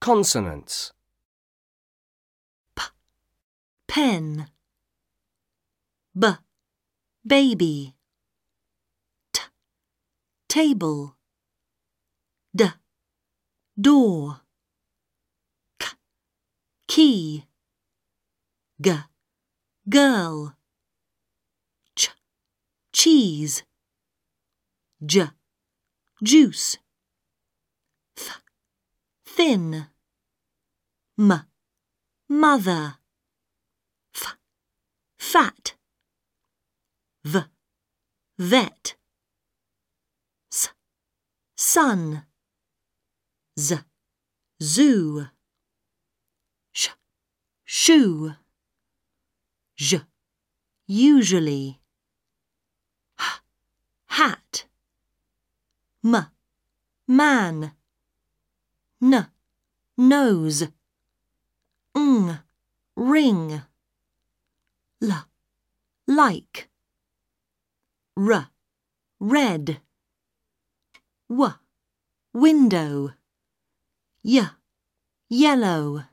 Consonants. Pen. Baby. Table. Door. Key. Girl. Cheese. Juice. Thin. Mother. Fat. Vet. Sun. Zoo. Shoe. Usually. Hat. Man. Nose. Ring. Like. Red. Window. Yellow.